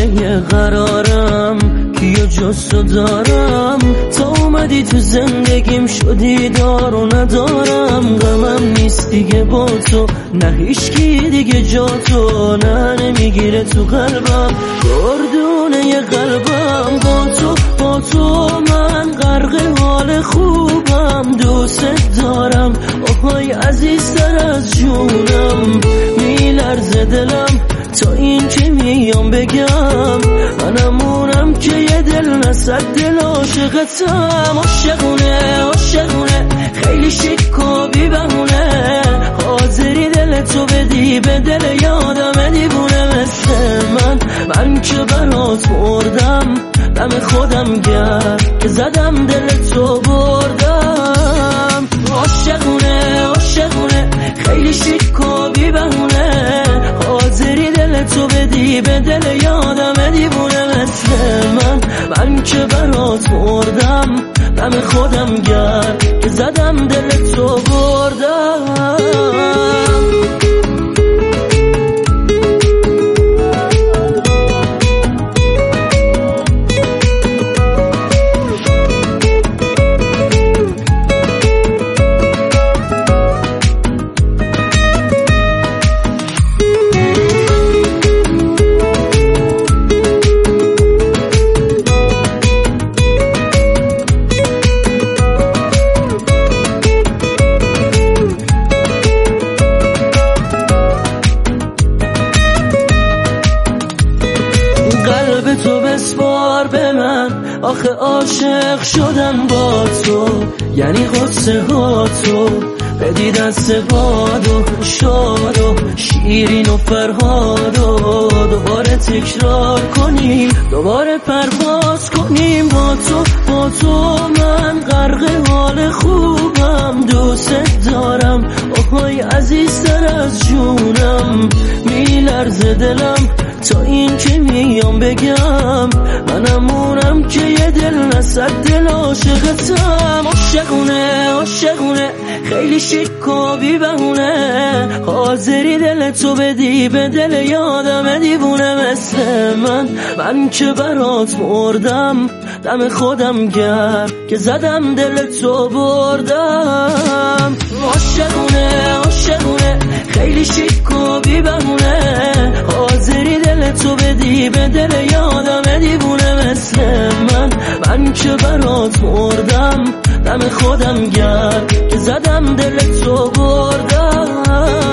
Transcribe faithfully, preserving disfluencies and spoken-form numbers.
گونه قرارم کیو جستو دارم، تا اومدی تو زندگیم شدی دار و ندارم. غمم نیست دیگه با تو، نه هیچکی دیگه جا تو، نه نمیگیره تو قلبم گردونه قلبم. با تو با تو من غرق حال خوبم، دوست دارم آهای عزیزتر از جونم. میلرزه دلم تا این که میام بگم، منمونم که یه دل نصد دل عاشقتم. عاشقونه عاشقونه خیلی شیک و بی بهونه، حاضری دل تو بدی به دل یادم دیوونه مثل من. من که برات مردم دم خودم گرد که زدم دل تو بردم. عاشقونه عاشقونه خیلی شیک و بی بهونه، حاضری دل تو بدی به دل یادم دیوونه مثل من. من که برات مردم دم خودم گرد که زدم دل تو بردم. قلب تو بسپار به من، آخه عاشق شدن با تو یعنی قصه ها تو. بدی دست باد و شاد و شیرین و فرهاد و دوباره تکرار کنیم، دوباره پرواز کنیم. با تو با تو من غرق حال خوبم، دوست دارم آهای عزیزتر از جونم. میلرزه دلم تا این که میام بگم، منمونم که یه دل نصد دل عاشقتم. عاشقونه عاشقونه خیلی شیک و بی بهونه، حاضری دل تو بدی به دل یادم دیوونه مثل من. من که برات مردم دم خودم گرد که زدم دل تو بردم. عاشقونه عاشقونه خیلی شیک و بی بهونه، حاضری دل تو بدی به دل یادم دیوونه مثل من. من که برات مردم دم خودم گرد که زدم دل تو بردم.